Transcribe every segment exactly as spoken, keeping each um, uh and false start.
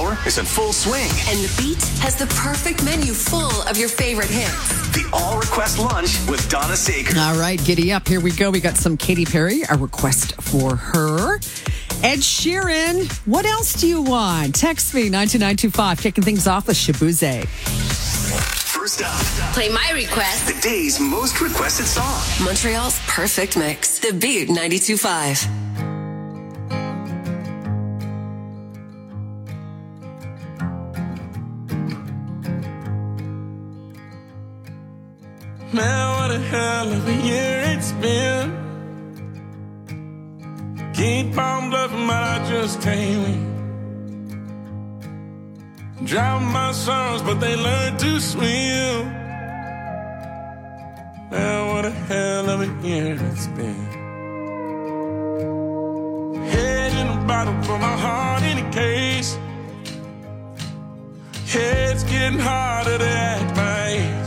hour is in full swing. And The Beat has the perfect menu full of your favorite hits. The All Request Lunch with Donna Saker. All right, giddy up. Here we go. We got some Katy Perry, a request for her. Ed Sheeran, what else do you want? Text me, nine two nine two five, kicking things off with Shabuze. First up, Play my request. the day's most requested song. Montreal's perfect mix. The Beat ninety-two point five. Man, what a hell of a year it's been. Keep on bluffing, but I just can't win. Drown my sorrows, but they learn to swim. Man, what a hell of a year it's been. Head in a bottle, put my heart in a case. Head's getting harder to act my age.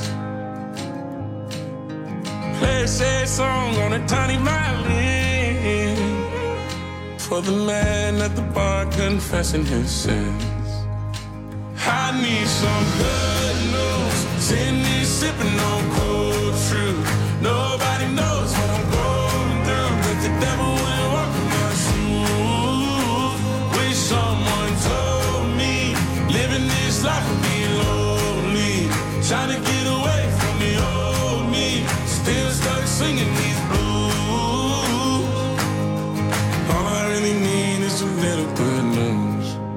Play a sad song on a tiny violin for the man at the bar confessing his sins. I need some good news. Sitting here sipping on cold truth. Nobody knows what I'm going through, but the devil will walk in my shoes. Wish someone told me living this life would be lonely. Trying to get away from the old me. Still stuck singing these blues. All I really need is a little good news.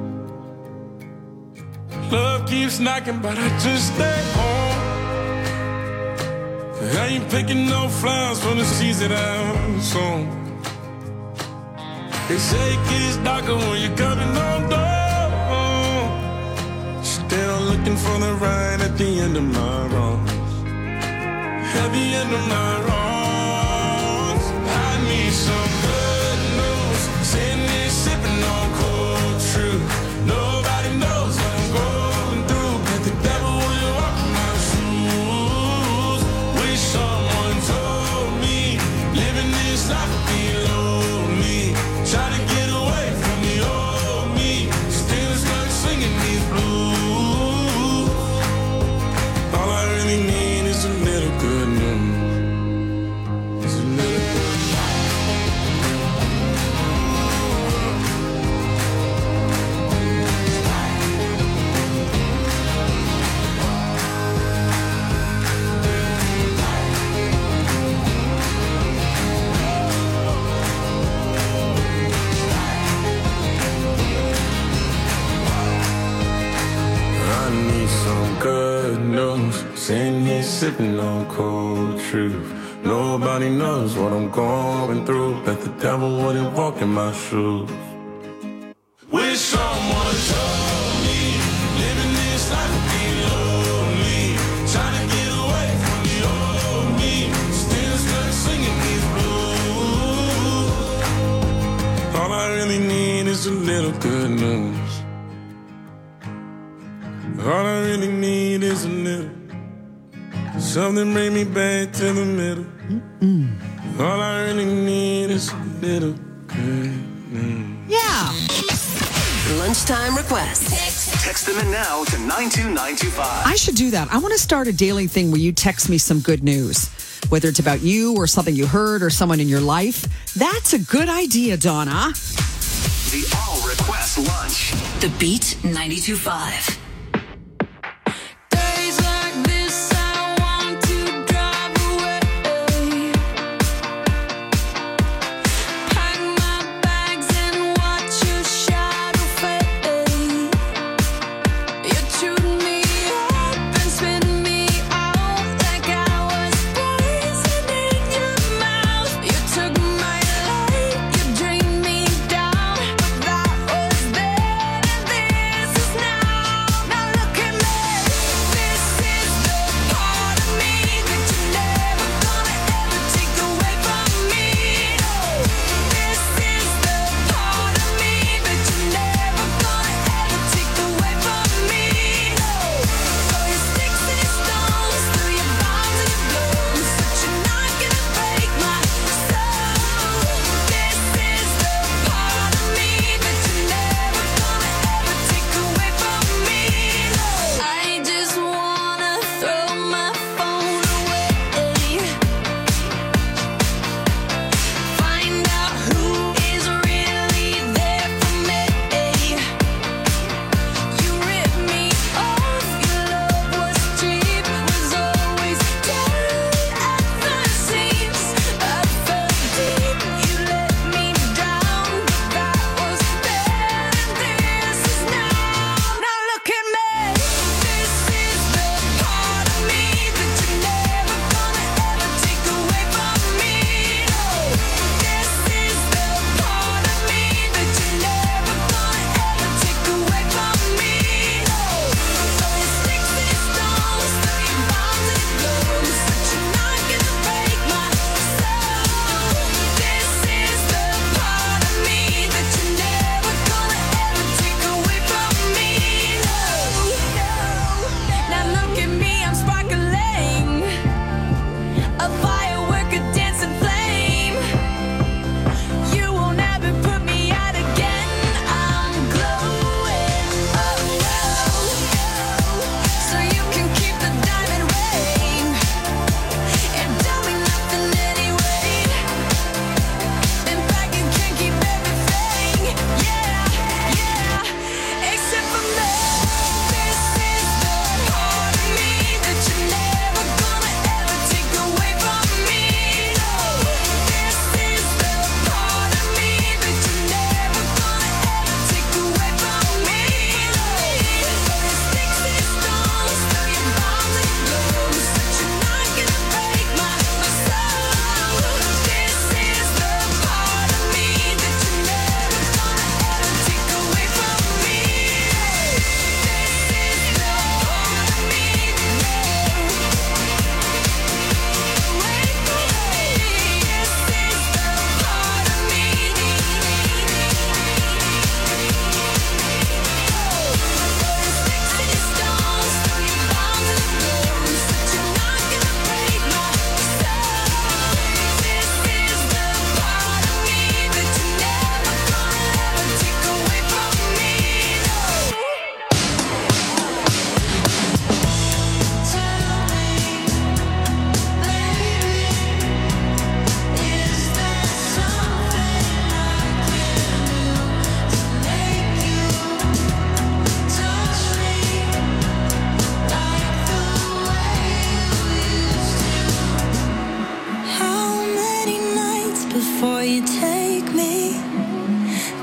Love keeps knocking, but I just stay home. I ain't picking no flowers for the seeds that I'm sown. They say it gets darker when you're coming on door. Still looking for the right at the end of my road. At the end of my wrongs, I need some good news. Sitting here sipping on cold truth. Nobody knows what I'm going through, but the devil will walk in my shoes. Wish someone told me living this life would be lonely. Trying to get away from the old me. Still stuck singing these blues. All I really need is a little good news. It's a little I need some good news. Sitting here sipping on cold truth. Nobody knows what I'm going through, but the devil wouldn't walk in my shoes. Wish someone told me living this life would be lonely. Trying to get away from the old me. Still stuck singing these blues. All I really need is a little good news. All I really need is a little. Something bring me back to the middle. Mm-mm. All I really need is a little good news. Yeah. Lunchtime request. Text them in now to nine two nine two five. I should do that. I want to start a daily thing where you text me some good news, whether it's about you or something you heard or someone in your life. That's a good idea, Donna. The All Request Lunch. The Beat ninety-two point five. Days like this, I want to drive away. Pack my bags and watch your shadow fade. You chewed me up and spit me out like I was poison in your mouth. You took my life, you drained me down, but that was then and this is now.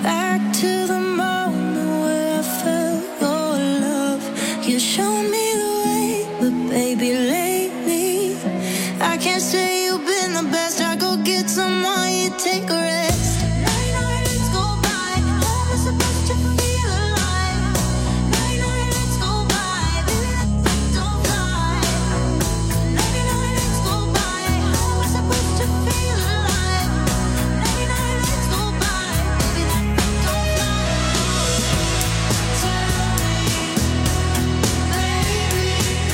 back to the moment where I felt your love. You showed me the way, but baby, lately I can't say you've been the best. I go get someone, you take a rest. Night nights go by, how am I supposed to feel alive? Night nights go by, baby, that thing don't fly. Night nights go by, how am I supposed to feel alive? Night nights go by, baby, that thing don't fly. Tell me, baby,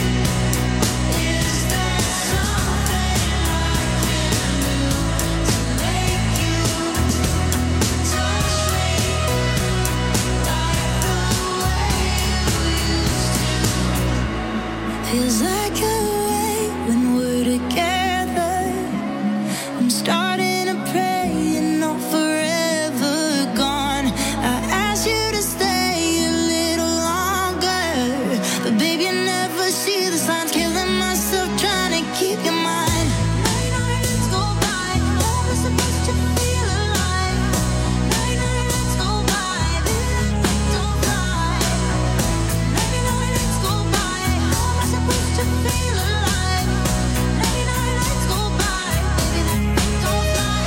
is there something I can do to make you touch me like the way you used to? Feels like a way when we're together. I'm starting to pray you're not forever gone. I asked you to stay a little longer, but baby, you never see the signs. Killing myself trying to keep your mind. Night nights go by, how am I supposed to feel alive? Night nights go by, baby, that thing don't fly. Night nights go by, how am I supposed to feel alive? Night nights go by, baby, that thing don't fly.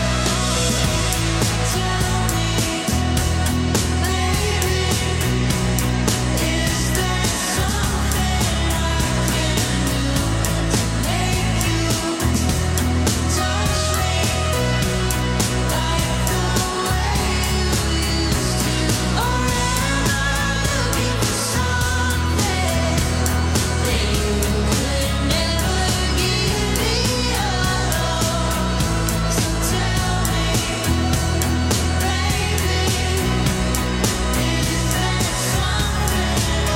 Tell me, baby, is there something I can do to make you touch me like the way you used to? Or am I looking for something that you could never give me alone? So tell me, baby, is there something I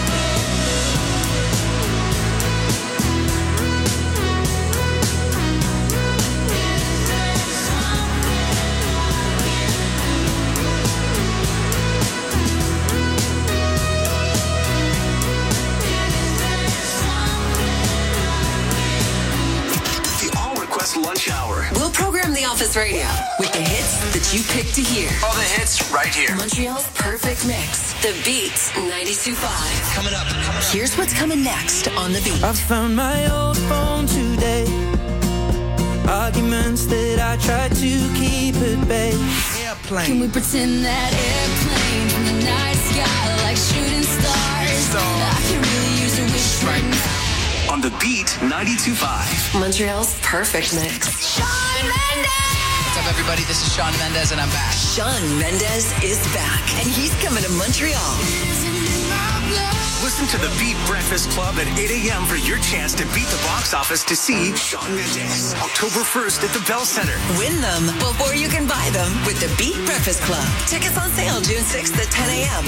The All Request Lunch Hour. We'll program the office radio with the hits that you pick to hear. All the hits right here. Montreal's perfect mix. The Beat ninety-two point five. Coming up. Here's what's coming next on The Beat. I found my old phone today. Arguments that I tried to keep at bay. Can we pretend that airplane from the night sky like shooting stars? I can really use a wish right now. On The Beat ninety-two point five. Montreal's perfect mix. Shawn Mendes! What's up, everybody? This is Shawn Mendes, and I'm back. Shawn Mendes is back, and he's coming to Montreal. Listen to The Beat Breakfast Club at eight a.m. for your chance to beat the box office to see Shawn Mendes October first at the Bell Center. Win them before you can buy them with the Beat Breakfast Club. Tickets on sale June sixth at ten a.m.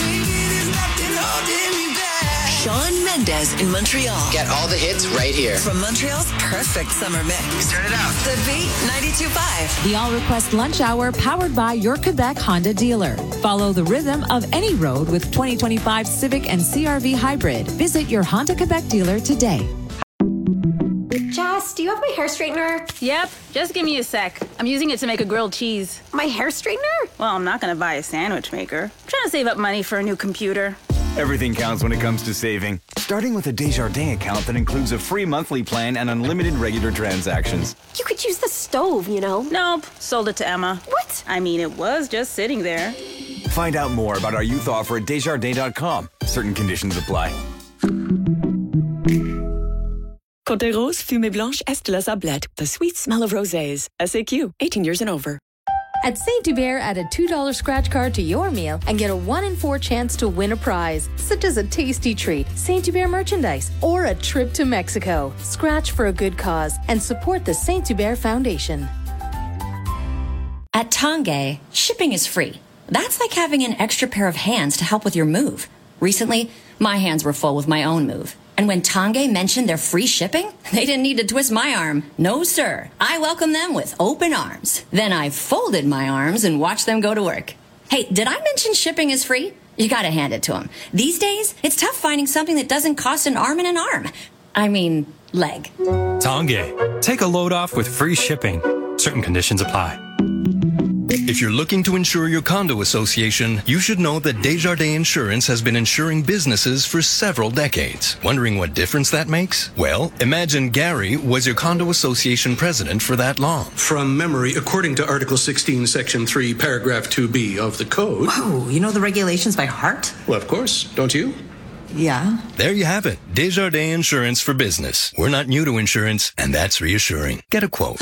Shawn Mendes in Montreal. Get all the hits right here. From Montreal's perfect summer mix. Turn it out. The Beat ninety-two point five. The All Request Lunch Hour powered by your Quebec Honda dealer. Follow the rhythm of any road with twenty twenty-five Civic and C R V Hybrid. Visit your Honda Quebec dealer today. Jess, do you have my hair straightener? Yep, just give me a sec. I'm using it to make a grilled cheese. My hair straightener? Well, I'm not gonna buy a sandwich maker. I'm trying to save up money for a new computer. Everything counts when it comes to saving. Starting with a Desjardins account that includes a free monthly plan and unlimited regular transactions. You could use the stove, you know. Nope, sold it to Emma. What? I mean, it was just sitting there. Find out more about our youth offer at Desjardins dot com. Certain conditions apply. Côte Rose Fumée Blanche Est la Sablette. The sweet smell of rosés. S A Q, eighteen years and over. At Saint Hubert, add a two dollar scratch card to your meal and get a one in four chance to win a prize, such as a tasty treat, Saint Hubert merchandise, or a trip to Mexico. Scratch for a good cause and support the Saint Hubert Foundation. At Tanguay, shipping is free. That's like having an extra pair of hands to help with your move. Recently, my hands were full with my own move. And when Tanguay mentioned their free shipping, they didn't need to twist my arm. No, sir. I welcomed them with open arms. Then I folded my arms and watched them go to work. Hey, did I mention shipping is free? You gotta hand it to them. These days, it's tough finding something that doesn't cost an arm and an arm. I mean, leg. Tanguay. Take a load off with free shipping. Certain conditions apply. If you're looking to insure your condo association, you should know that Desjardins Insurance has been insuring businesses for several decades. Wondering what difference that makes? Well, imagine Gary was your condo association president for that long. From memory, according to Article sixteen, Section three, Paragraph two B of the Code. Oh, you know the regulations by heart? Well, of course. Don't you? Yeah. There you have it. Desjardins Insurance for Business. We're not new to insurance, and that's reassuring. Get a quote.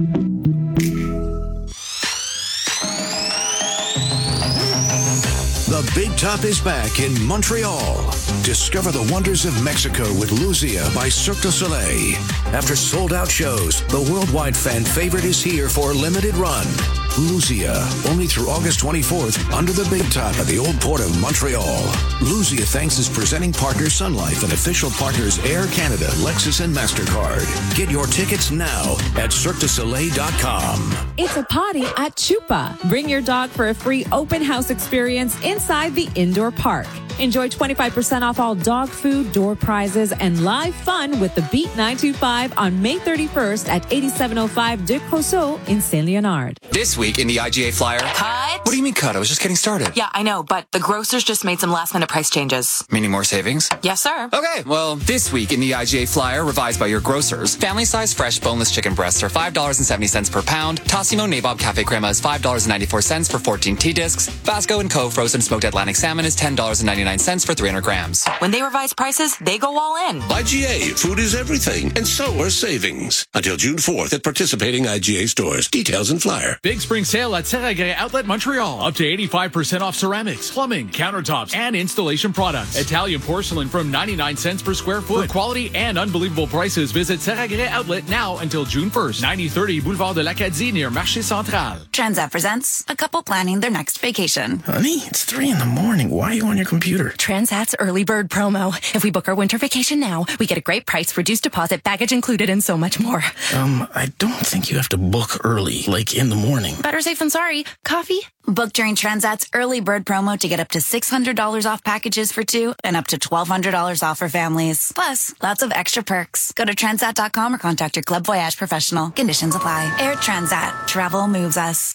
The Big Top is back in Montreal. Discover the wonders of Mexico with Luzia by Cirque du Soleil. After sold-out shows, the worldwide fan favorite is here for a limited run. Luzia, only through August twenty-fourth, under the Big Top at the Old Port of Montreal. Luzia thanks its presenting partner Sun Life and official partners Air Canada, Lexus, and MasterCard. Get your tickets now at cirque du soleil dot com. It's a party at Chupa. Bring your dog for a free open house experience inside the indoor park. Enjoy twenty-five percent off all dog food, door prizes, and live fun with the Beat nine two five on May thirty-first at eighty-seven oh five De Crosso in Saint Leonard. This week in the I G A Flyer. Cut. What do you mean cut? I was just getting started. Yeah, I know, but the grocers just made some last minute price changes. Meaning more savings? Yes, sir. Okay, well, this week in the I G A Flyer, revised by your grocers, family-size fresh boneless chicken breasts are five dollars and seventy cents per pound. Tassimo Nabob Cafe Crema is five dollars and ninety-four cents for fourteen tea discs. Vasco and Co. frozen smoked Atlantic salmon is ten dollars and ninety-nine cents for three hundred grams. When they revise prices, they go all in. I G A, food is everything, and so are savings. Until June fourth at participating I G A stores. Details in Flyer. Big spring sale at Serragre Outlet Montreal. Up to eighty-five percent off ceramics, plumbing, countertops, and installation products. Italian porcelain from ninety-nine cents per square foot. For quality and unbelievable prices, visit Serragre Outlet now until June first. ninety thirty Boulevard de l'Acadie near Marché Central. Transat presents a couple planning their next vacation. Honey, it's three in the morning. Why are you on your computer? Transat's early bird promo. If we book our winter vacation now, we get a great price, reduced deposit, baggage included, and so much more. Um, I don't think you have to book early, like in the morning. Better safe than sorry. Coffee? Book during Transat's early bird promo to get up to six hundred dollars off packages for two and up to twelve hundred dollars off for families. Plus, lots of extra perks. Go to transat dot com or contact your Club Voyage professional. Conditions apply. Air Transat. Travel moves us.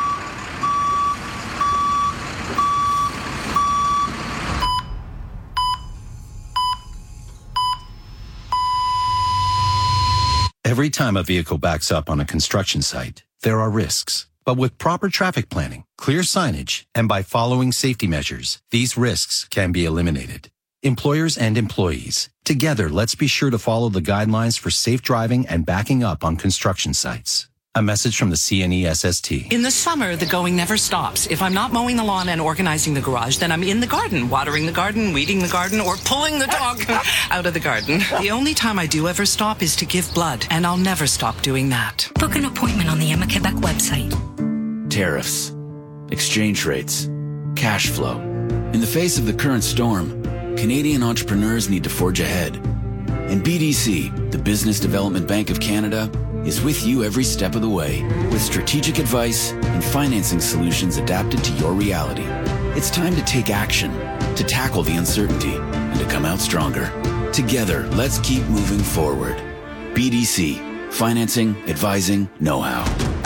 Every time a vehicle backs up on a construction site, there are risks. But with proper traffic planning, clear signage, and by following safety measures, these risks can be eliminated. Employers and employees, together, let's be sure to follow the guidelines for safe driving and backing up on construction sites. A message from the C N E S S T. In the summer, the going never stops. If I'm not mowing the lawn and organizing the garage, then I'm in the garden, watering the garden, weeding the garden, or pulling the dog out of the garden. The only time I do ever stop is to give blood, and I'll never stop doing that. Book an appointment on the Emma Quebec website. Tariffs, exchange rates, cash flow. In the face of the current storm, Canadian entrepreneurs need to forge ahead. And B D C, the Business Development Bank of Canada, is with you every step of the way with strategic advice and financing solutions adapted to your reality. It's time to take action, to tackle the uncertainty, and to come out stronger. Together, let's keep moving forward. B D C, financing, advising, know-how.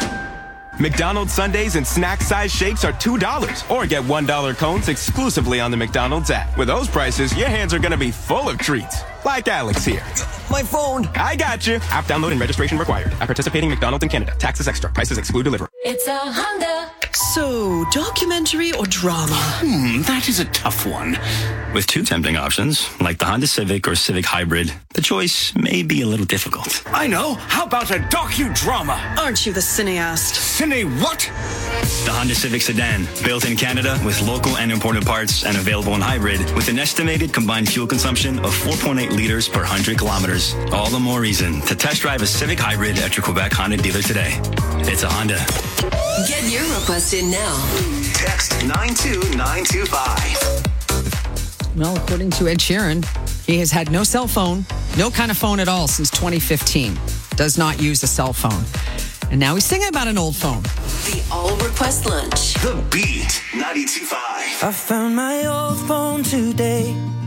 McDonald's Sundaes and snack-sized shakes are two dollars. Or get one dollar cones exclusively on the McDonald's app. With those prices, your hands are going to be full of treats. Like Alex here. My phone. I got you. App download and registration required. At participating McDonald's in Canada. Taxes extra. Prices exclude delivery. It's a Honda. So, documentary or drama? Hmm, that is a tough one. With two tempting options, like the Honda Civic or Civic Hybrid, the choice may be a little difficult. I know. How about a docudrama? Aren't you the cineast? Cine what? The Honda Civic Sedan, built in Canada with local and imported parts and available in hybrid with an estimated combined fuel consumption of four point eight liters per one hundred kilometers. All the more reason to test drive a Civic Hybrid at your Quebec Honda dealer today. It's a Honda. Get your request in now. Text nine two nine two five. Well, according to Ed Sheeran, he has had no cell phone, no kind of phone at all since twenty fifteen. Does not use a cell phone. And now he's singing about an old phone. The All Request Lunch. The Beat ninety-two point five. I found my old phone today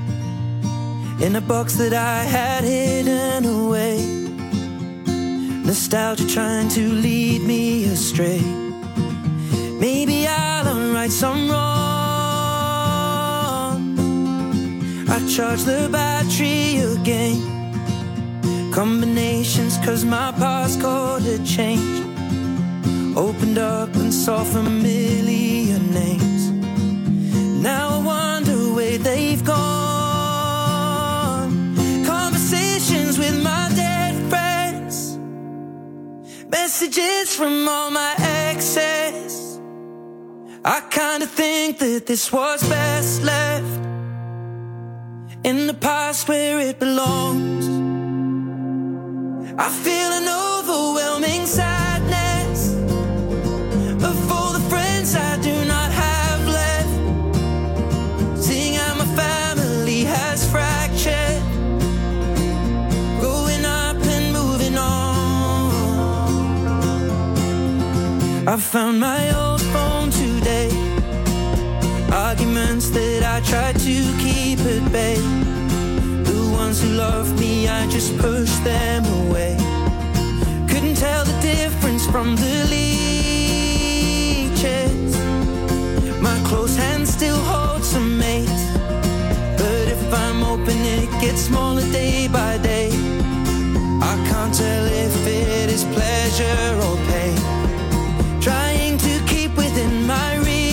in a box that I had hidden away. Nostalgia trying to lead me astray. nights I'm wrong, I charge the battery again. Combinations cause my passcode had changed. Opened up and saw familiar names. Now I wonder where they've gone. Conversations with my dead friends, messages from all my exes. I kinda think that this was best left in the past where it belongs. I feel an overwhelming sadness of all the friends I do not have left. Seeing how my family has fractured, growing up and moving on. I found my old phone today, arguments that I tried to keep at bay. The ones who loved me, I just pushed them away. Couldn't tell the difference from the leeches. My close hand still holds some mates, but if I'm open it gets smaller day by day. I can't tell if it is pleasure or pain, trying to keep within my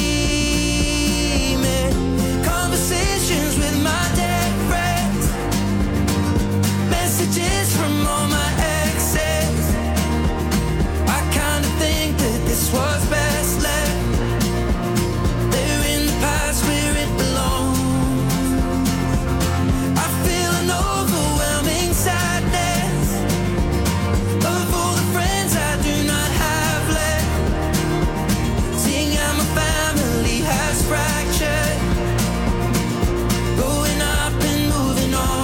remit. Conversations with my dead friends, messages from all my exes. I kinda think that this was best left there in the past where it belongs. I feel an overwhelming sadness of all the friends I do not have left. Seeing how my family has fractured, growing up and moving on.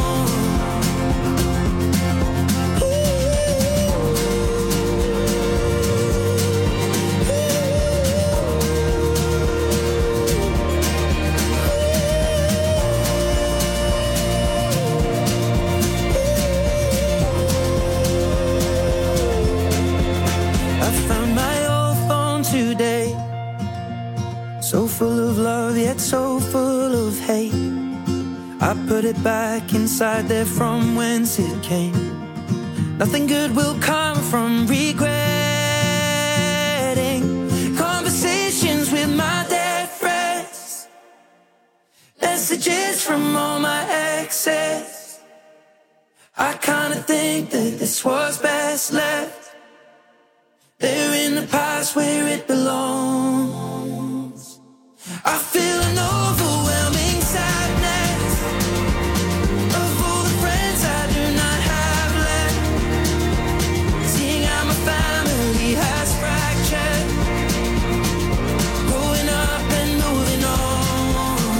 I found my old phone today, so full of love yet so full of hate. I put it back inside there from whence it came. Nothing good will come from regretting. Conversations with my dead friends, messages from all my exes. I kinda think that this was best left there in the past where it belongs. I feel an overwhelming sadness of all the friends I do not have left. Seeing how my family has fractured, growing up and moving on.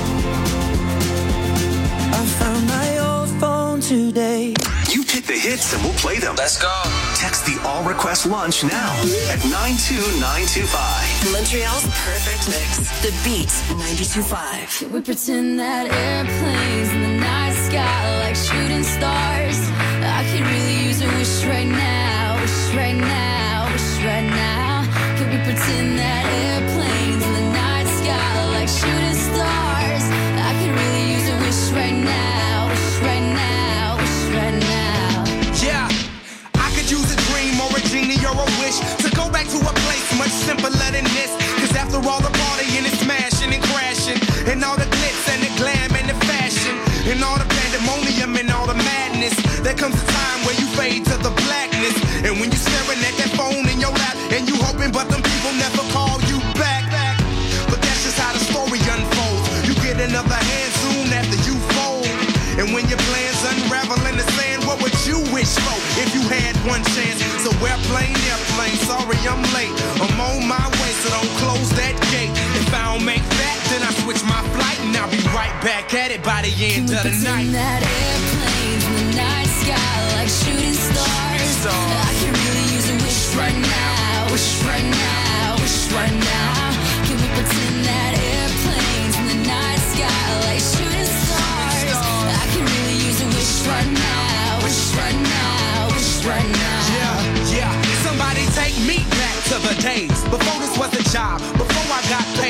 I found my old phone today. You pick the hits and we'll play them. Let's go. Text the All Request Lunch now at nine two nine two five. Montreal's perfect mix. The Beat ninety-two point five. Can we pretend that airplanes in the night sky like shooting stars? I could really use a wish right now, wish right now, wish right now. Can we pretend that airplanes in the night sky like shooting stars? I could really use a wish right now, wish right now, wish right now. Yeah, I could use a dream or a genie or a wish to go back to a place much simpler than this. Cause after all the partying and smashing and crashing, and all the glitz and the glam and the fashion, and all the pandemonium and all the madness, there comes a time where you fade to the blackness. And when you're staring at that phone in your lap, and you hoping but them people never call you back. But that's just how the story unfolds. You get another hand soon after you fold. And when your plans unravel in the sand, what would you wish for if you had one chance? So airplane, airplane, sorry I'm late. I'm on my way, so don't close that gate. If I don't make that, then I switch my flight, and I'll be right back at it by the end of the night. That airplanes in the night sky like shooting stars. I can really use a wish right now, wish right now, wish right now. Can we pretend that airplanes in the night sky like shooting stars? I can really use a wish right now, wish right now, wish right now. Yeah, yeah. Somebody take me back to the days before this was a job, before I got paid.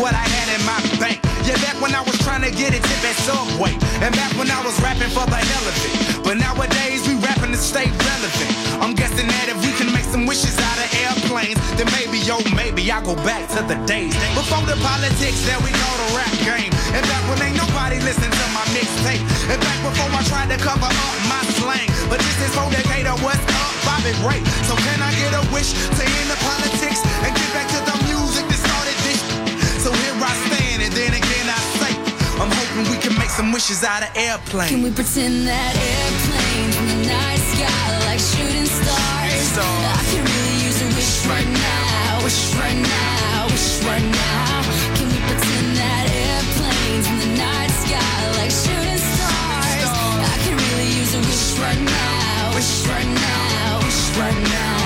what I had in my bank. Yeah, back when I was trying to get a tip at Subway. And back when I was rapping for the hell of it. But nowadays we rapping to stay relevant. I'm guessing that if we can make some wishes out of airplanes, then maybe, yo, maybe I'll go back to the days before the politics that we call the rap game. And back when ain't nobody listen to my mixtape. And back before I tried to cover up my slang. But this is for Decatur, what's up, Bobby Ray. So can I get a wish to end the politics and get back to the music that started this? So here I stand, and then again I say, I'm hoping we can make some wishes out of airplanes. Can we pretend that airplanes in the night sky like shooting stars? I can really use a wish right now, wish right now, wish right now. Can we pretend that airplanes in the night sky like shooting stars? I can really use a wish right now, wish right now, wish right now.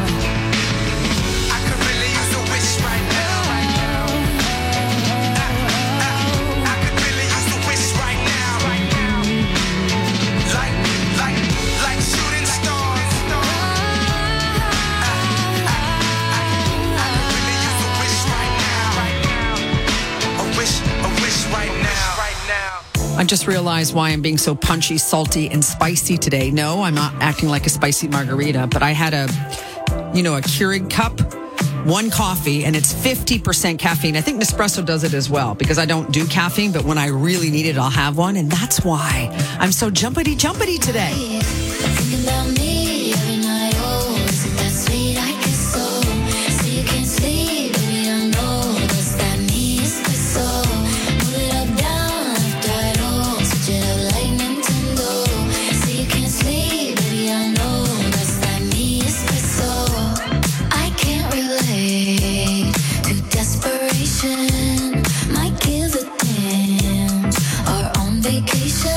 I could really use a wish right now. I just realized why I'm being so punchy, salty, and spicy today. No, I'm not acting like a spicy margarita, but I had a, you know, a Keurig cup, one coffee, and it's fifty percent caffeine. I think Nespresso does it as well because I don't do caffeine, but when I really need it, I'll have one. And that's why I'm so jumpity jumpity today. Think about me every night. Oh, is it that sweet? I guess so. So you can't sleep, baby. I know that's that me espresso. Move it up, down, left, right, oh. Switch it up like Nintendo. So you can't sleep, baby. I know that's that me espresso. I can't relate to desperation. Might give a damn. Are on vacation.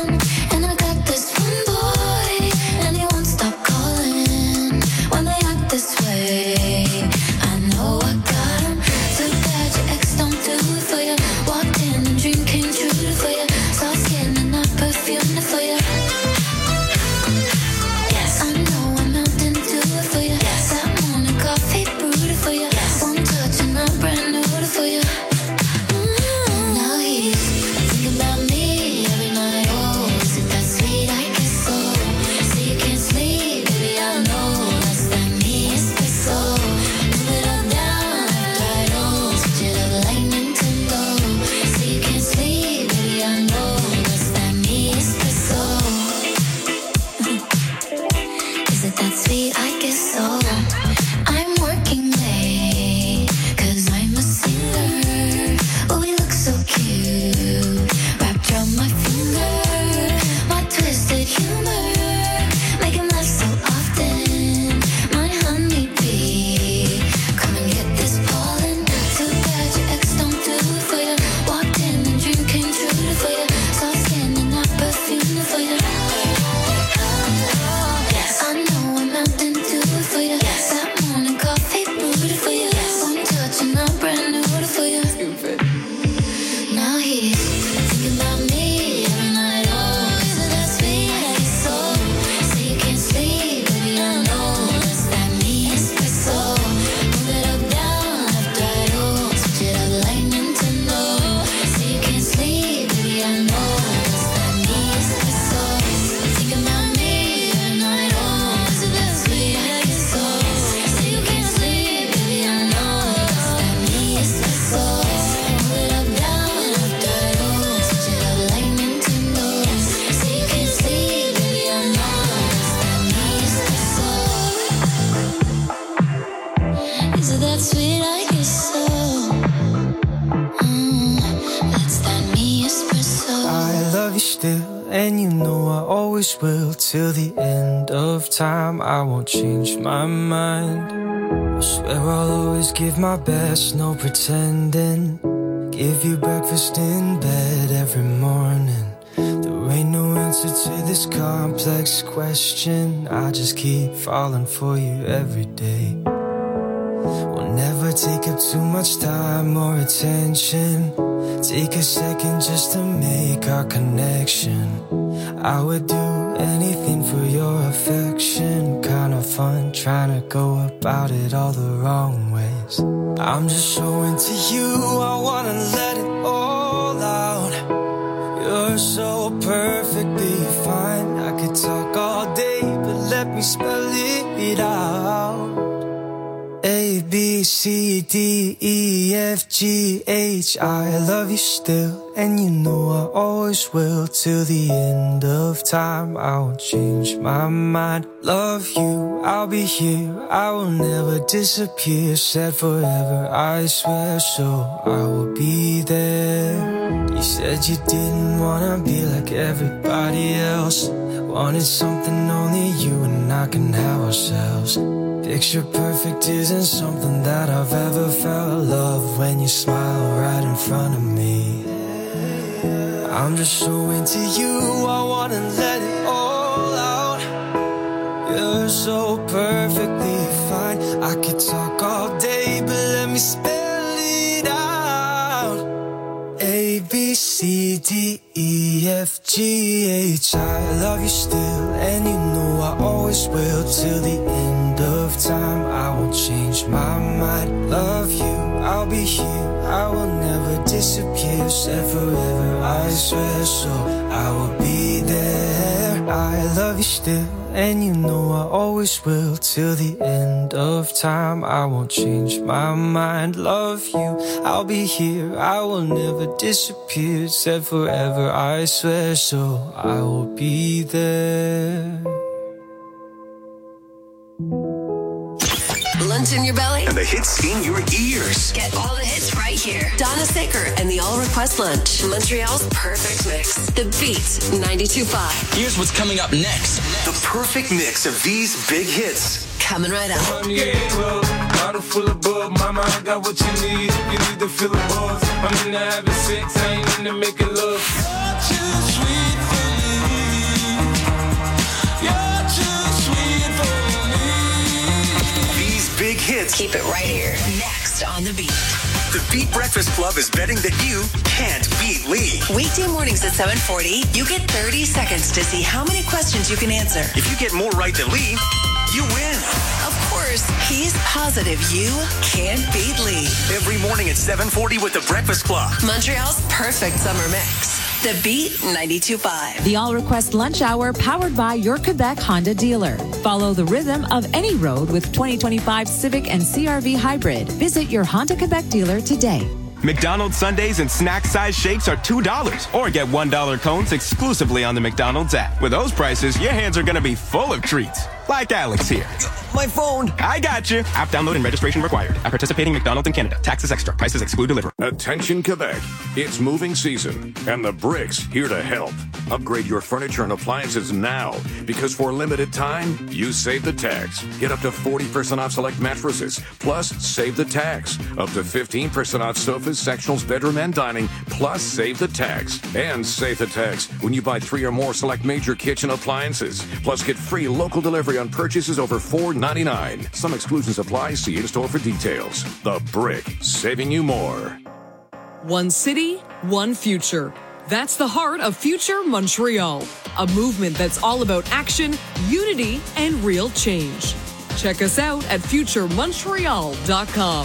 Till the end of time, I won't change my mind. I swear I'll always give my best, no pretending. Give you breakfast in bed every morning. There ain't no answer to this complex question. I just keep falling for you every day. We'll never take up too much time or attention. Take a second just to make our connection. I would do anything for your affection. Kinda fun trying to go about it all the wrong ways. I'm just showing to you I want it out. A, B, C, D, E, F, G, H, I love you still, and you know I always will. Till the end of time, I won't change my mind. Love you, I'll be here, I will never disappear. Said forever, I swear, so I will be there. You said you didn't wanna be like everybody else, wanted something only you and I can have ourselves. Picture perfect isn't something that I've ever felt. Love when you smile right in front of me. I'm just so into you, I wanna let it all out. You're so perfectly fine, I could talk all day, but let me spell it out. A, B, C, D, E, F, G, H, I love you still, and you know I always will. Till the end of time, I won't change my mind. Love you, I'll be here, I will never disappear. Said forever, I swear, so I will be there. I love you still, and you know I always will. Till the end of time, I won't change my mind. Love you, I'll be here, I will never disappear. Said forever, I swear, so I will be there. Lunch in your belly? And the hits in your ears. Get all the hits right here. Donna Saker and the All Request Lunch. Montreal's perfect mix. The Beat ninety-two point five. Here's what's coming up next. The perfect mix of these big hits. Coming right up. Bottle full of bug, mama, I got what you need. You need to feel the buzz. I'm into having sex, I ain't into making love. You're too sweet for me. You're too sweet for me. These big hits. Keep it right here. Next on The Beat. The Beat Breakfast Club is betting that you can't beat Lee. Weekday mornings at seven forty, you get thirty seconds to see how many questions you can answer. If you get more right than Lee, you win. Of course, he's positive you can't beat Lee. Every morning at seven forty with The Breakfast Club. Montreal's perfect summer mix. The Beat ninety-two point five. The All Request Lunch Hour powered by your Quebec Honda dealer. Follow the rhythm of any road with twenty twenty-five Civic and C R V Hybrid. Visit your Honda Quebec dealer today. McDonald's Sundays and snack-size shakes are two dollars. Or get one dollar cones exclusively on the McDonald's app. With those prices, your hands are going to be full of treats. Like Alex here. My phone. I got you. App download and registration required. At participating McDonald's in Canada. Taxes extra. Prices exclude delivery. Attention Quebec. It's moving season, and the Brick's here to help. Upgrade your furniture and appliances now, because for a limited time, you save the tax. Get up to forty percent off select mattresses, plus save the tax. Up to fifteen percent off sofas, sectionals, bedroom, and dining, plus save the tax. And save the tax when you buy three or more select major kitchen appliances. Plus get free local delivery on purchases over four ninety-nine. Some exclusions apply. See in-store for details. The Brick, saving you more. One city, one future. That's the heart of Future Montreal, a movement that's all about action, unity, and real change. Check us out at future montreal dot com.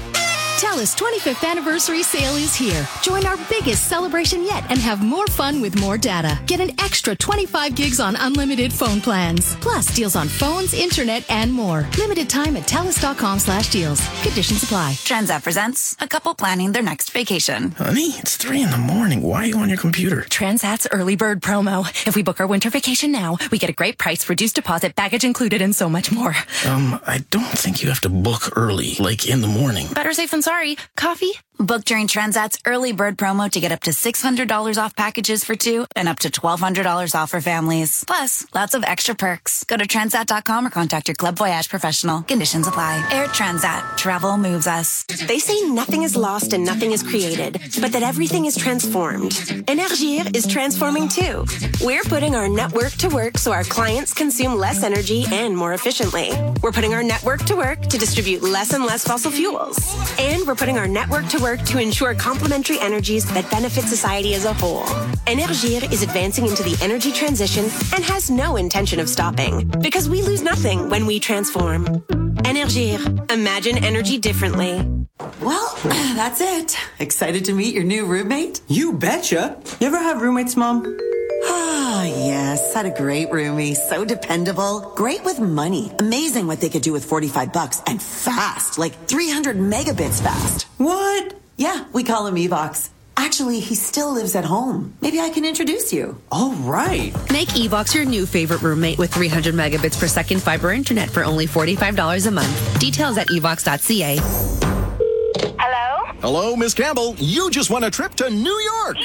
TELUS twenty-fifth anniversary sale is here. Join our biggest celebration yet and have more fun with more data. Get an extra twenty-five gigs on unlimited phone plans. Plus deals on phones, internet, and more. Limited time at telus.com slash deals. Conditions apply. Transat presents a couple planning their next vacation. Honey, it's three in the morning. Why are you on your computer? Transat's early bird promo. If we book our winter vacation now, we get a great price, reduced deposit, baggage included, and so much more. Um, I don't think you have to book early, like in the morning. Better safe than sorry. Coffee? Book during Transat's early bird promo to get up to six hundred dollars off packages for two and up to twelve hundred dollars off for families. Plus, lots of extra perks. Go to transat dot com or contact your Club Voyage professional. Conditions apply. Air Transat. Travel moves us. They say nothing is lost and nothing is created, but that everything is transformed. Énergir is transforming too. We're putting our network to work so our clients consume less energy and more efficiently. We're putting our network to work to distribute less and less fossil fuels. And we're putting our network to work to ensure complementary energies that benefit society as a whole. Énergir is advancing into the energy transition and has no intention of stopping, because we lose nothing when we transform. Énergir. Imagine energy differently. Well, that's it. Excited to meet your new roommate? You betcha. You ever have roommates, Mom? Ah, yes. Had a great roomie. So dependable. Great with money. Amazing what they could do with forty-five bucks. And fast. Like three hundred megabits fast. What? Yeah, we call him Evox. Actually, he still lives at home. Maybe I can introduce you. All right. Make Evox your new favorite roommate with three hundred megabits per second fiber internet for only forty-five dollars a month. Details at evox dot c a. Hello? Hello, Miss Campbell. You just won a trip to New York.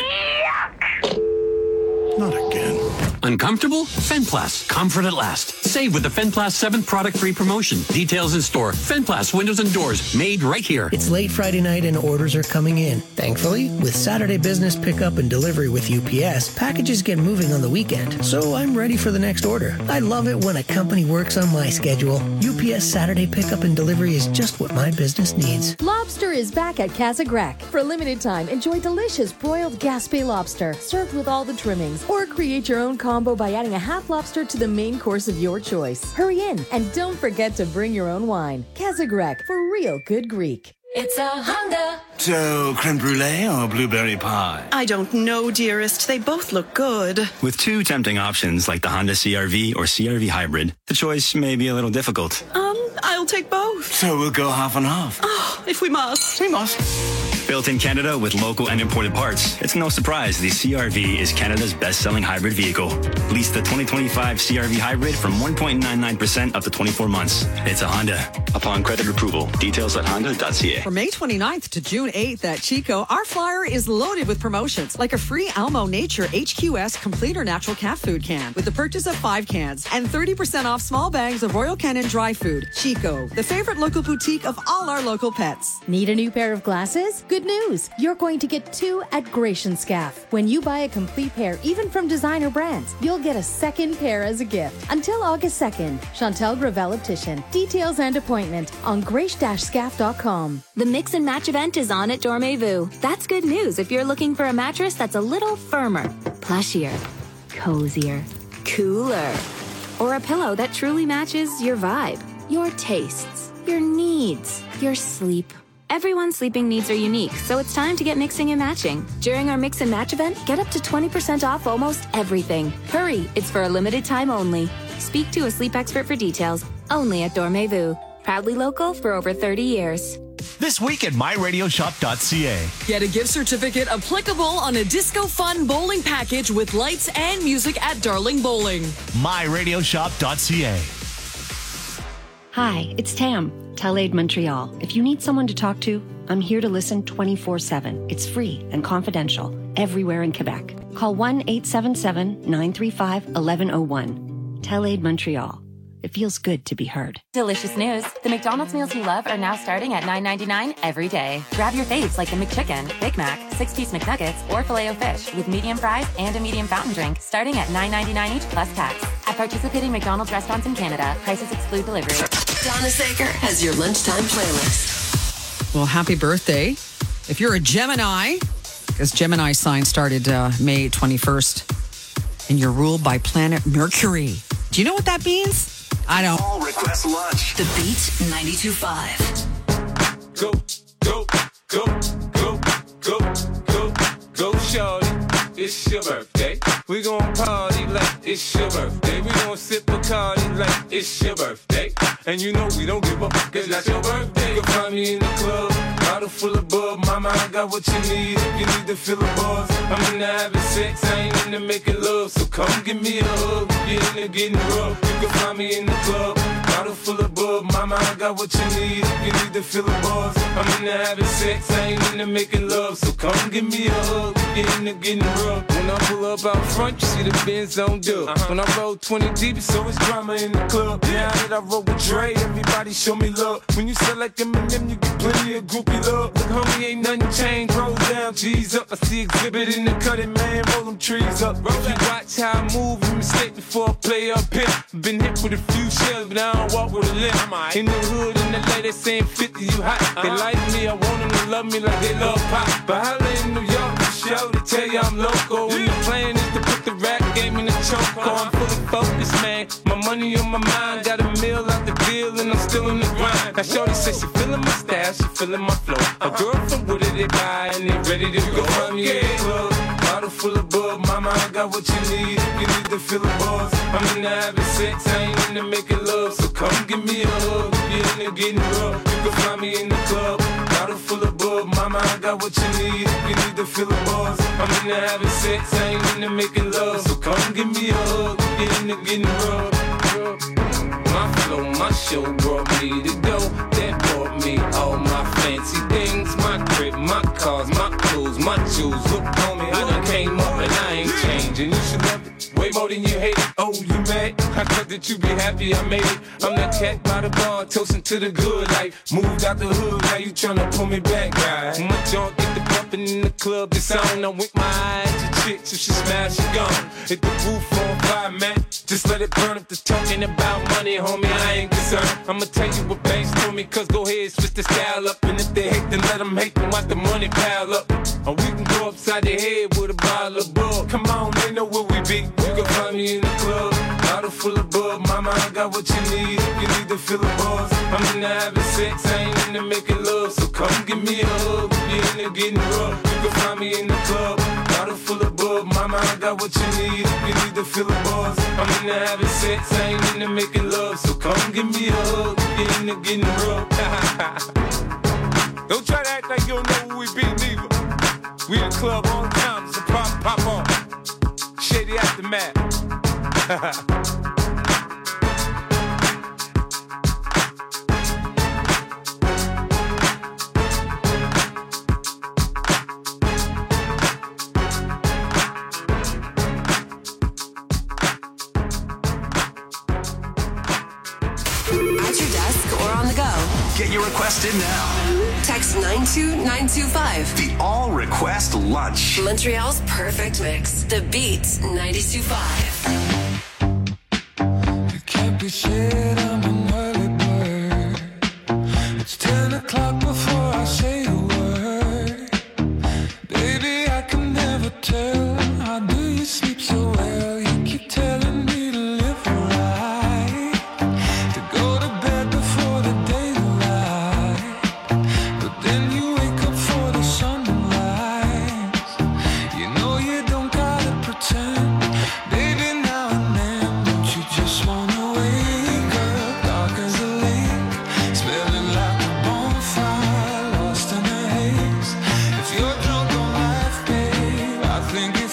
Yuck! Not again. Uncomfortable? Fenplast. Comfort at last. Save with the Fenplast seventh product free promotion. Details in store. Fenplast windows and doors. Made right here. It's late Friday night and orders are coming in. Thankfully, with Saturday business pickup and delivery with U P S, packages get moving on the weekend. So I'm ready for the next order. I love it when a company works on my schedule. U P S Saturday pickup and delivery is just what my business needs. Lobster is back at Casa Grec. For a limited time, enjoy delicious broiled Gaspé lobster served with all the trimmings, or create your own combo by adding a half lobster to the main course of your choice. Hurry in and don't forget to bring your own wine. Casa Grec, for real good Greek. It's a Honda. So, creme brulee or blueberry pie? I don't know, dearest. They both look good. With two tempting options like the Honda C R V or C R V Hybrid, the choice may be a little difficult. Um, I'll take both. So we'll go half and half. Oh, if we must. We must. Built in Canada with local and imported parts, it's no surprise the C R V is Canada's best-selling hybrid vehicle. Lease the twenty twenty-five C R V Hybrid from one point nine nine percent up to twenty-four months. It's a Honda. Upon credit approval, details at honda dot c a. From May twenty-ninth to June eighth at Chico, our flyer is loaded with promotions like a free Almo Nature H Q S Complete or Natural cat food can with the purchase of five cans and thirty percent off small bags of Royal Canin dry food. Chico, the favorite local boutique of all our local pets. Need a new pair of glasses? Good news! You're going to get two at Gratian Scaff. When you buy a complete pair, even from designer brands, you'll get a second pair as a gift. Until August second, Chantel Gravel Optician. Details and appointment on grace dash scaff dot com. The Mix and Match event is on at Dormez-vous. That's good news if you're looking for a mattress that's a little firmer, plushier, cozier, cooler, or a pillow that truly matches your vibe, your tastes, your needs, your sleep. Everyone's sleeping needs are unique, so it's time to get mixing and matching. During our Mix and Match event, get up to twenty percent off almost everything. Hurry, it's for a limited time only. Speak to a sleep expert for details, only at Dormez-vous. Proudly local for over thirty years. This week at my radio shop dot c a. Get a gift certificate applicable on a Disco Fun bowling package with lights and music at Darling Bowling. my radio shop dot c a. Hi, it's Tam, TelAid Montreal. If you need someone to talk to, I'm here to listen twenty-four seven. It's free and confidential everywhere in Quebec. Call one eight seven seven, nine three five, one one zero one. TelAid Montreal. It feels good to be heard. Delicious news. The McDonald's meals you love are now starting at nine ninety-nine every day. Grab your faves like the McChicken, Big Mac, six-piece McNuggets, or Filet-O-Fish with medium fries and a medium fountain drink starting at nine ninety-nine each plus tax. At participating McDonald's restaurants in Canada, prices exclude delivery. Donna Saker has your lunchtime playlist. Well, happy birthday. If you're a Gemini, because Gemini sign started uh, May twenty-first, and you're ruled by planet Mercury. Do you know what that means? I don't. All request lunch. The Beat ninety-two point five. Go, go, go, go, go, go, go, shorty. It's your birthday. We gon' party like it's your birthday. We gon' sip Bacardi like it's your birthday. And you know we don't give up, cause that's your birthday. You'll find me in the club, bottle full of bub. Mama, I got what you need if you need to fill the buzz. I'm into having sex, I ain't into making love. So come give me a hug, get into getting rough. You can find me in the club, bottle full of bub. Mama, I got what you need if you need to fill the buzz. I'm into having sex, I ain't into making love. So come give me a hug, get into getting rough. When I pull up out front, you see the Benz on dub. Uh-huh. When I roll twenty deep, so it's drama in the club. Now that I roll with Dre, everybody show me love. When you select Eminem, you get plenty of groupie love. Look, homie, ain't nothing changed. Roll down, G's up. I see exhibit in the cutting, man. Roll them trees up. Roll you watch how I move, you mistake before I play up here. Been hit with a few shells, but I don't walk with a limp. In the hood, in the lady saying fifty, you hot. Uh-huh. They like me, I want them to love me like they love pop. But holla in New York, show to tell you I'm local. And the plan is to put the rap game in the choke. I'm fully focused, man. My money on my mind, got a meal out the deal, and I'm still in the grind. Now shorty says she feeling my style, she feeling my flow. A girl from Wooded, they buy and they ready to go. Find me in the club, bottle full of bub. Mama, I got got what you need. You need to feel the buzz. I'm into having sex, I ain't into making love. So come give me a hug. If you're into getting rough, you can find me in the club. Bottle full of bug, mama, I got what you need. You need to feel the buzz. I'm into having sex, I ain't into making love. So come give me a hug. If you're into getting rough. My flow, my show brought me to go. That brought me all my fancy things. My crib, my cars, my clothes, my jewels. Look on me, I done came up and I ain't changing. You should love it way more than you hate it. Oh, you mad? I thought that you be happy I made it. I'm that cat by the bar, toasting to the good life. Moved out the hood, now you tryna pull me back, right? My junk get the bumping in the club, it's on. I wink my eyes at chicks, if she smash, she gone. Hit the roof on fire, man. Just let it burn up the talking about money, homie, I ain't concerned. I'ma tell you what banks told me, cause go ahead, switch the style up. And if they hate, then let them hate, then watch the money pile up. Or we can go upside the head with a bottle of bug. Come on, they know where we be. You can find me in the club, bottle full of bug. Mama, I got what you need, if you need to feel the buzz. I'm into having sex, I ain't into making love. So come give me a hug, if you're into getting rough. You can find me in the club, bottle full of bug. Mama, I got what you need, if you need to feel the buzz. I'm into having sex, I ain't into making love. So come give me a hug, if you're into getting rough. Don't try to act like you don't know who we be, neither. We in the club all the time, so pop, pop on. Shady Aftermath. At your desk or on the go. Get your request in now. Text nine two nine two five. The All Request Lunch. Montreal's perfect mix. The Beat ninety-two point five. It can't be said I'm an early bird. It's ten o'clock before I say a word. Baby, I can never tell. How do you sleep so well? You keep telling me to live right, to go to bed before the daylight. But then you wake up for the sunrise. You know you don't gotta pretend. Baby, now and then, don't you just wanna wake up dark as a lake, smelling like a bonfire, lost in a haze. If you're drunk on life, babe, I think it's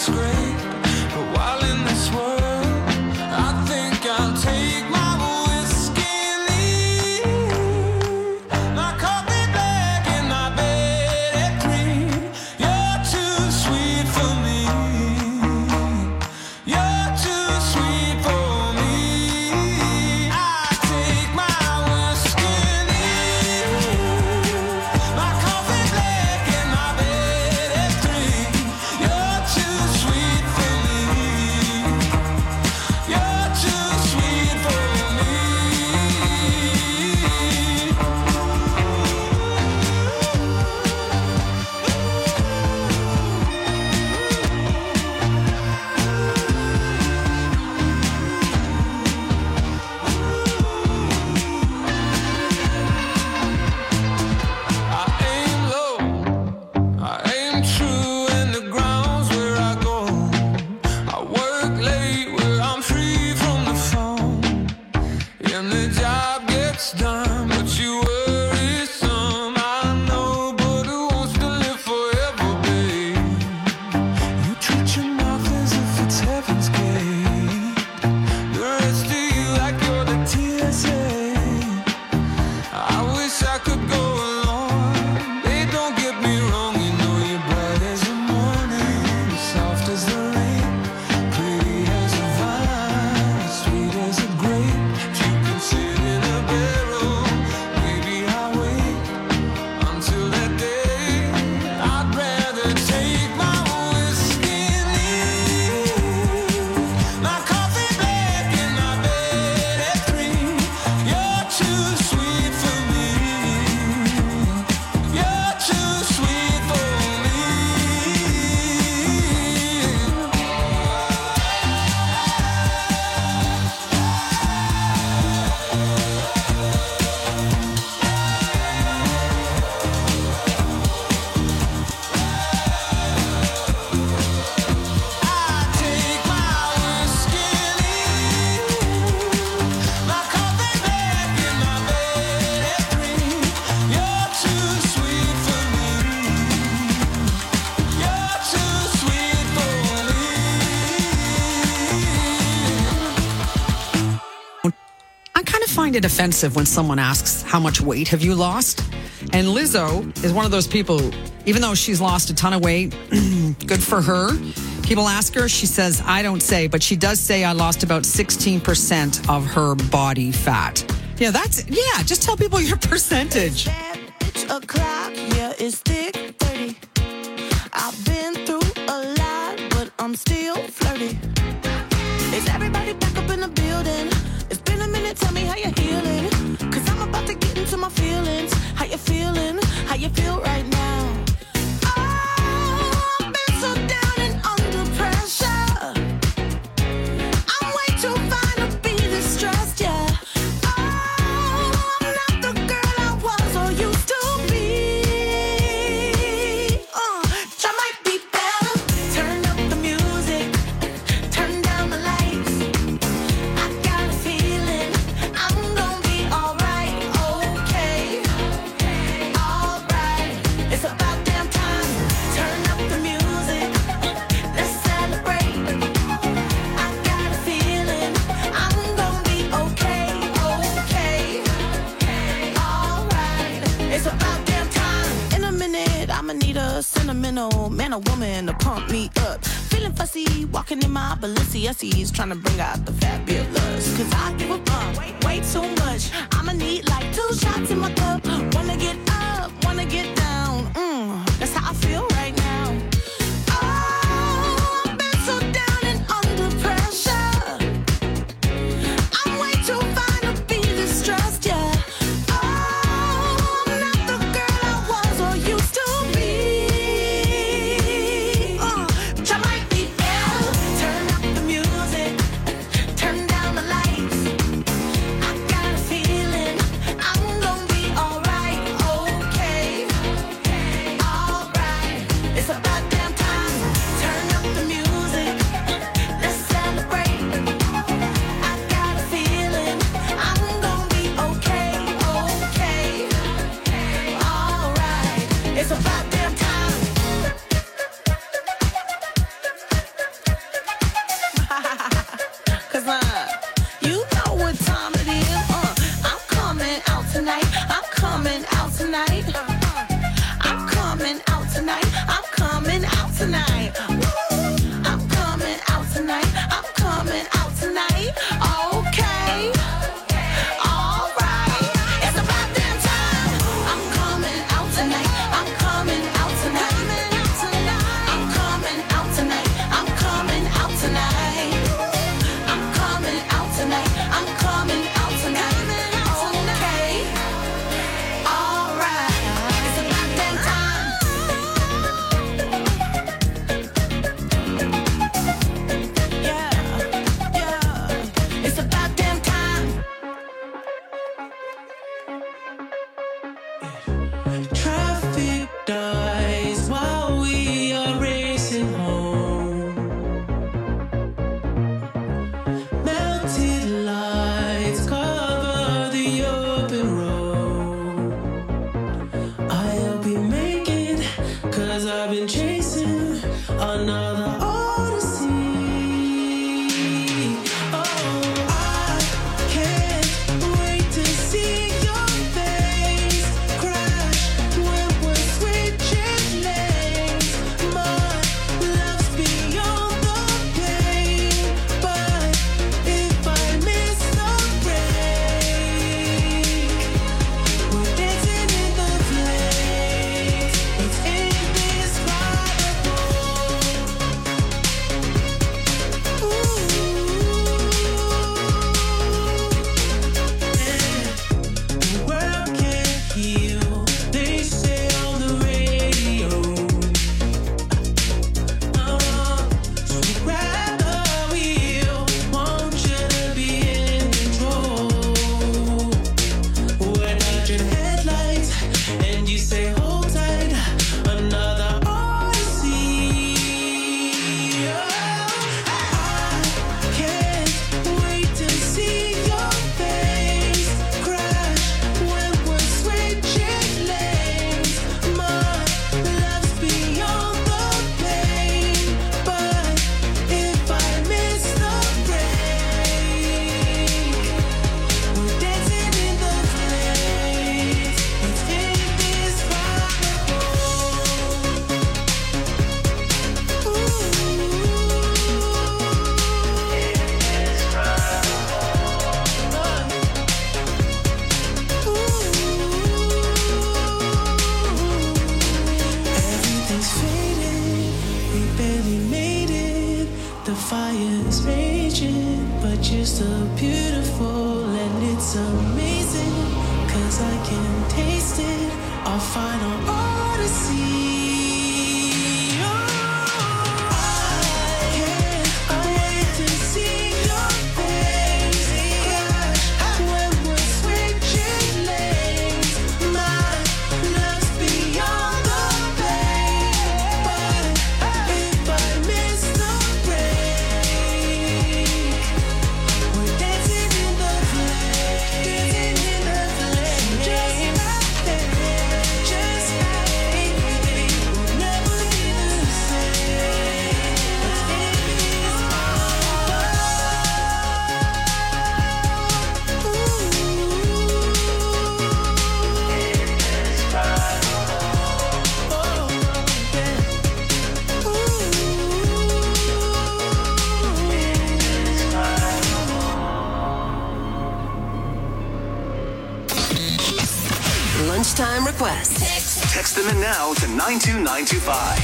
find it offensive when someone asks, how much weight have you lost? And Lizzo is one of those people, even though she's lost a ton of weight, good for her. People ask her, she says, I don't say, but she does say I lost about sixteen percent of her body fat. Yeah, that's, yeah, just tell people your percentage. It's o'clock, yeah, it's thick thirty. I've been through a lot, but I'm still flirty. Is everybody back up in the building? It's been a minute, tell me how you're healing. Cause I'm about to get into my feelings. How you feeling? How you feel right now? Oh, I've been so down and under pressure. I'm way too fine to be distressed, yeah. Oh, I'm not the girl I was or used to be. Uh, I might be better. Turn up the music. Turn down the lights. I got a feeling I'm gonna be alright, okay. Alright. It's about damn time. Turn up the music. Let's celebrate. I got a feeling I'm gonna be okay, okay. Alright. It's about damn time. In a minute, I'ma need a sentimental man or woman to pump me up. Feeling fussy, walking in my Balenciennes, trying to bring out the fabulous. Cause I give a bump, way, way too much. I'ma need like two shots in my cup. Wanna get up, wanna get down. Mm, that's how I feel right now. Oh, I've been so down and under pressure. I'm way too fine to be distressed, yeah. Oh, I'm not the girl I was or used to be. Uh, I might be better. Turn up the music. Turn down the lights. I got a feeling I'm gonna be alright, okay. Alright. It's about damn time. Turn up the music. Let's celebrate. I got a feeling I'm gonna be okay, okay. Alright. It's about damn time. Cause uh, you know what time it is. Uh, I'm coming out tonight. I'm coming out tonight. I'm coming out tonight. I'm coming out tonight. Woo. I'm coming out tonight. I'm coming out tonight. Okay. Alright. It's about damn time. I'm coming out tonight. I'm coming out tonight. I'm coming out tonight. I'm coming out tonight. I'm coming out tonight. I'm coming out tonight. Okay. Alright. It's about damn time. Yeah. Yeah. It's about damn time. Traffic dies while we are racing home. Melted lights cover the open road. I'll be making, cause I've been chasing another odyssey. Oh, I can't wait to see your face crash when we're switching lanes. My love's beyond the pain, but if I miss the break, we're dancing in the flames. It's indescribable. barely made it. The fire's raging, but you're still beautiful, and it's amazing, cause I can taste it. Our final odyssey. Lunchtime requests. Text, text them in now to nine two nine two five.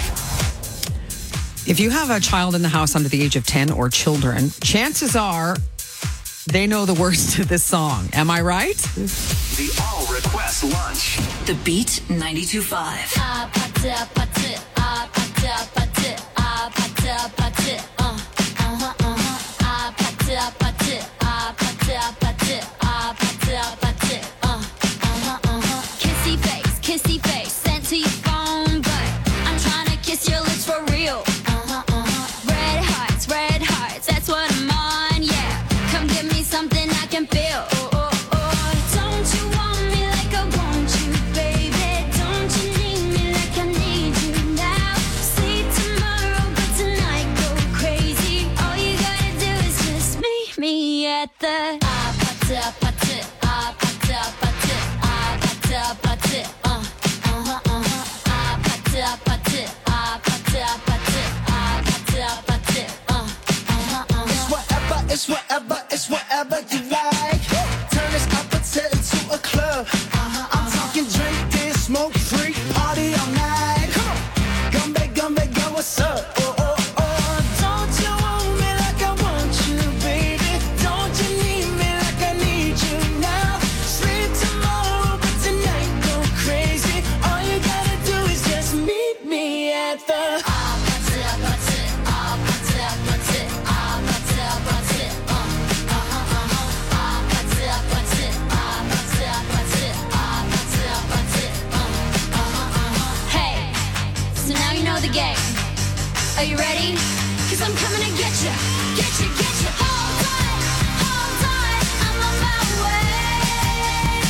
If you have a child in the house under the age of ten or children, chances are they know the words to this song. Am I right? The All Request Lunch. The Beat ninety-two point five. Ah, pata, pata, ah, pata, pata, ah, pata, pata, uh, uh-huh, uh-huh. Ah, pata, pata, ah, pata, pata, ah, pata, pata, uh, uh-huh, uh-huh. Kissy face, kissy face, sent to your phone, but I'm trying to kiss your lips for real. Uh-huh, uh-huh. Red hearts, red hearts, that's what I'm on, yeah. Come give me something I can feel. Oh, oh, oh. Don't you want me like I want you, baby? Don't you need me like I need you now? See tomorrow, but tonight go crazy. All you gotta do is just meet me at the ah, pata, pata, ah, pata, pata, ah, pata, pata, uh, uh-huh, uh-huh. Ah, pata, pata, ah, pata, pata, ah, pata, pata, uh, uh-huh, uh-huh. It's whatever, it's whatever, it's whatever you like. Turn this appetite into a club. Uh-huh, I'm talking drink, this, smoke free, party all night. Come on, gumbe, gumbe, go, what's up? Oh, oh, oh. Don't you want me like I want you, baby? Don't you need me like I need you now? Sleep tomorrow, but tonight go crazy. All you gotta do is just meet me at the ah, pata, pata, ah, pata, pata, ah, pata, pata, uh, uh-huh, uh-huh. Ah, pata, pata, ah, pata, pata, ah, pata, pata, uh, uh-huh, uh-huh. Hey, so now you know the game. Are you ready? Cause I'm coming to get you, get you, get you. Hold on, hold on, I'm on my way.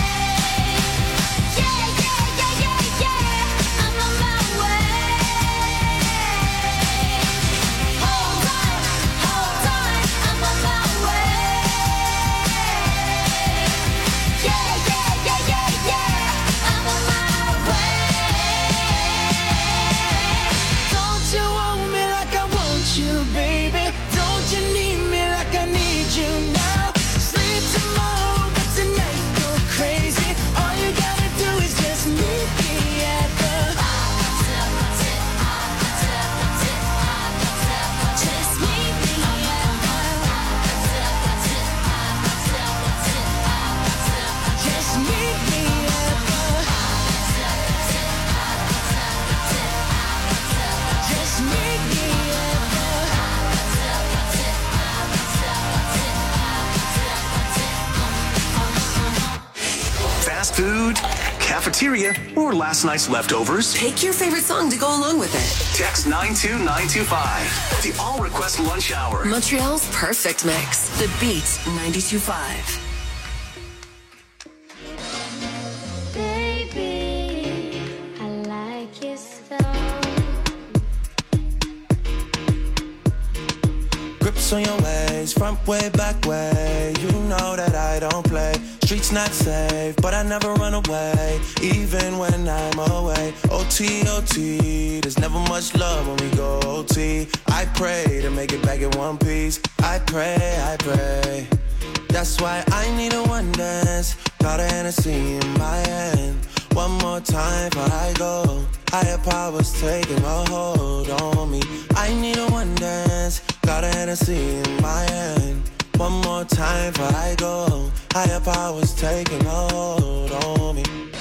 Yeah, yeah, yeah, yeah, yeah, I'm on my way. Hold on, hold on, I'm on my way. Yeah, yeah, yeah, yeah, yeah, I'm on my way. Don't you want me like I want you, baby? Don't you need me like I need you now? Sleep tomorrow, but tonight go crazy. All you gotta do is just meet me at the Just meet me at Just meet me at the Just meet me at Fast food, cafeteria, or last night's leftovers? Pick your favorite song to go along with it. Text nine two nine two five. The All Request Lunch Hour. Montreal's perfect mix. The Beat ninety-two point five. Baby, I like your stuff. Grips on your ways, front way, back way. You know that I don't play. Streets not safe, but I never run away, even when I'm away. O T, O T, there's never much love when we go O T. I pray to make it back in one piece. I pray, I pray. That's why I need a one dance. Got a Hennessy in my hand. One more time before I go. Higher powers taking a hold on me. I need a one dance, got a Hennessy in my hand. One more time before I go. Higher powers taking a hold on me.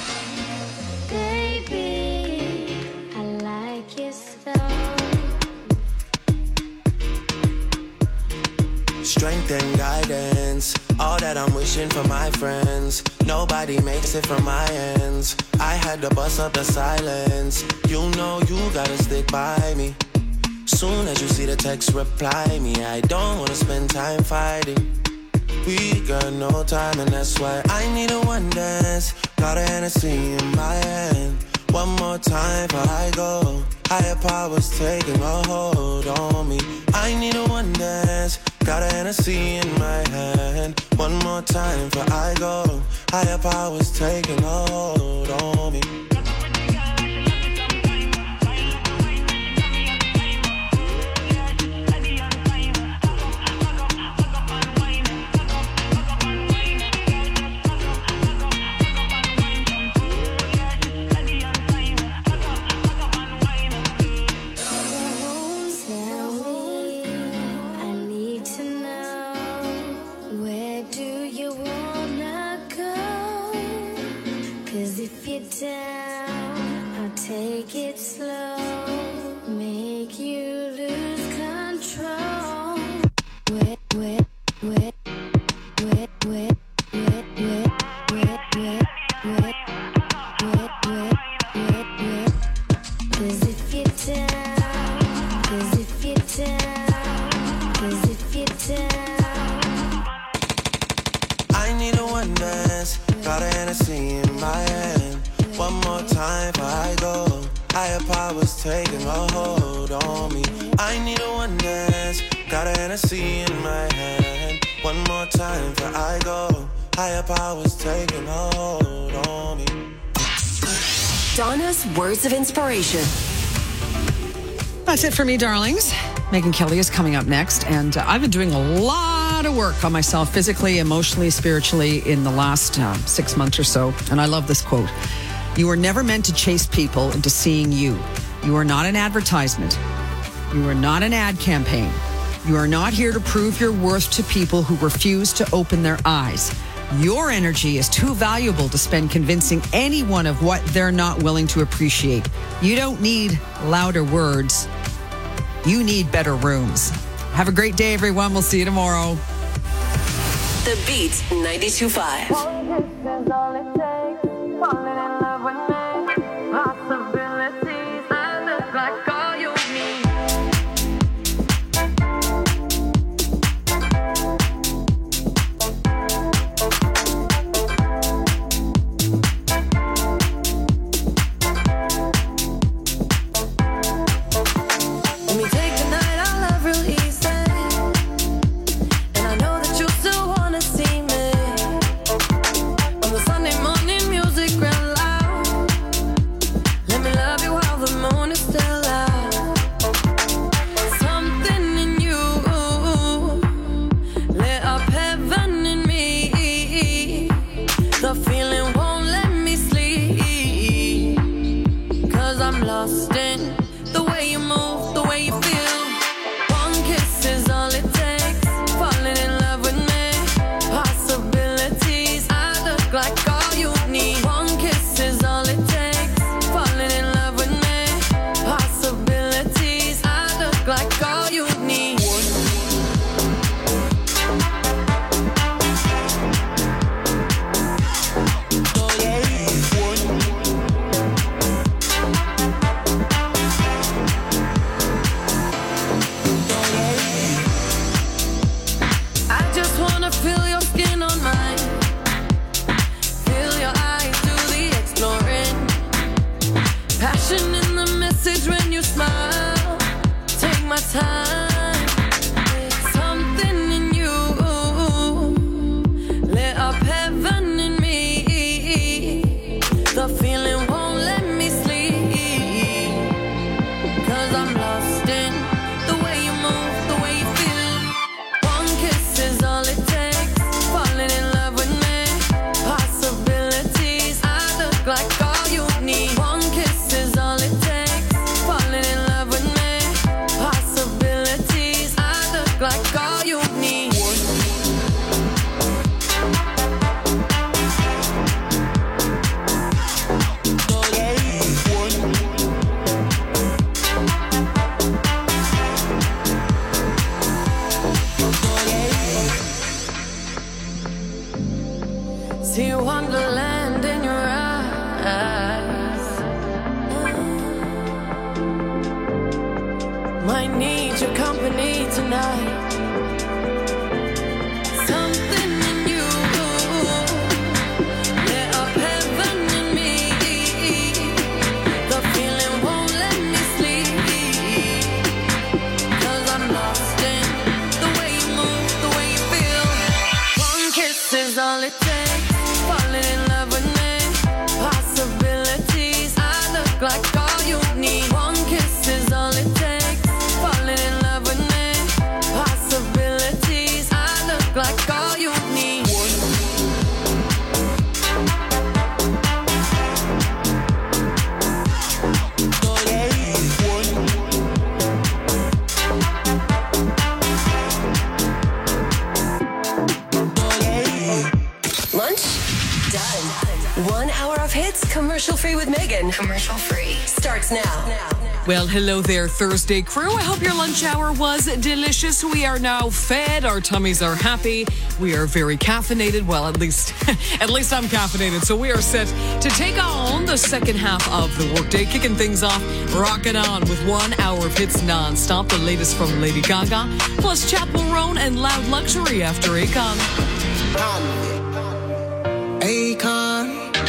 Baby, I like your style. Strength and guidance, all that I'm wishing for my friends. Nobody makes it from my ends. I had to bust up the silence. You know you gotta stick by me. Soon as you see the text, reply me. I don't wanna spend time fighting. We got no time and that's why I need a one dance. Got a Hennessy in my hand. One more time before I go. Higher powers taking a hold on me. I need a one dance. Got a Hennessy in my hand. One more time before I go. Higher powers taking a hold on me. Down, I'll take it slow, make you lose control. Wet, wet, wet, wet, wet, wet, wet, wet, wet, wet, wet, wet, wet, wet. 'Cause if you're down, 'cause if you're down, 'cause if you're down. I need a one dance, got a Hennessy in my hand. One more time before I go. Higher powers taking a hold on me. I need a one dance, got a Hennessy in my hand. One more time before I go. Higher powers taking a hold on me. Donna's words of inspiration. That's it for me, darlings. Megyn Kelly is coming up next, and uh, I've been doing a lot of work on myself physically, emotionally, spiritually in the last uh, six months or so, and I love this quote. You are never meant to chase people into seeing you. You are not an advertisement. You are not an ad campaign. You are not here to prove your worth to people who refuse to open their eyes. Your energy is too valuable to spend convincing anyone of what they're not willing to appreciate. You don't need louder words. You need better rooms. Have a great day, everyone. We'll see you tomorrow. The Beat ninety-two point five. Like all Might need your company tonight. Something in you lit up heaven in me. The feeling won't let me sleep, 'cause I'm lost in the way you move, the way you feel. One kiss is all it takes. Falling in love with me. Possibilities, I look like all you need. One kiss is all it takes. Falling in love with me. Possibilities, I look like all you need. Lunch done. One hour of hits, commercial free with Megan. Commercial free starts now. Well, hello there, Thursday crew. I hope your lunch hour was delicious. We are now fed. Our tummies are happy. We are very caffeinated. Well, at least, at least I'm caffeinated. So we are set to take on the second half of the workday, kicking things off, rocking on with one hour of hits nonstop. The latest from Lady Gaga, plus Chapel Roan and Loud Luxury after Akon. Akon.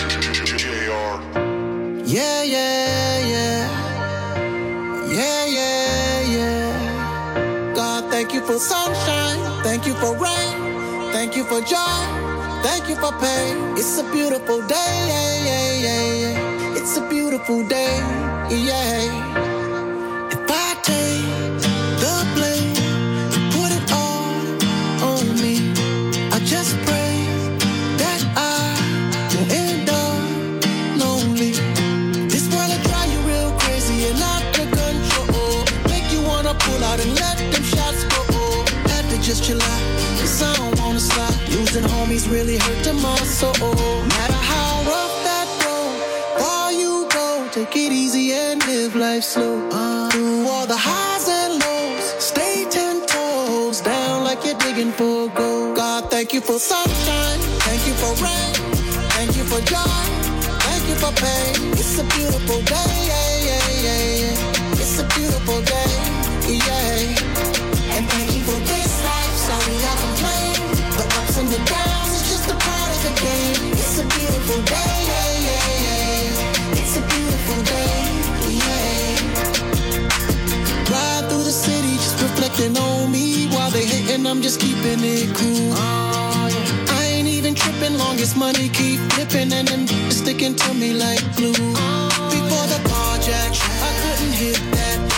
Yeah, yeah, yeah. Yeah, yeah, yeah. God, thank you for sunshine. Thank you for rain. Thank you for joy. Thank you for pain. It's a beautiful day. Yeah, yeah, yeah, yeah. It's a beautiful day. Yeah. If I take the blame, put it all on me. I just pray that I will end up lonely. This world will drive you real crazy and out of control. Make you wanna pull out and let them shots go. Had to just chill out, 'cause I don't wanna stop. Losing homies really hurt to my soul. Matter how rough that road, far you go, take it easy and live life slow. Uh, through all the highs and lows, stay ten toes down like you're digging for gold. God, thank you for sunshine. Thank you for rain. Thank you for joy. Thank you for pain. It's a beautiful day. Yeah, yeah, yeah, yeah. It's a beautiful day. Yeah. And thank you for this life. Sorry I complain. The ups and the downs is just a part of the game. It's a beautiful day. Yeah, yeah, yeah. It's a beautiful day. Yeah. Ride through the city, just reflecting on me. While they hating, I'm just keeping it cool. Oh, yeah. I ain't even tripping, long as money keep flipping and them sticking to me like glue. Oh, before the carjack, I couldn't hit that.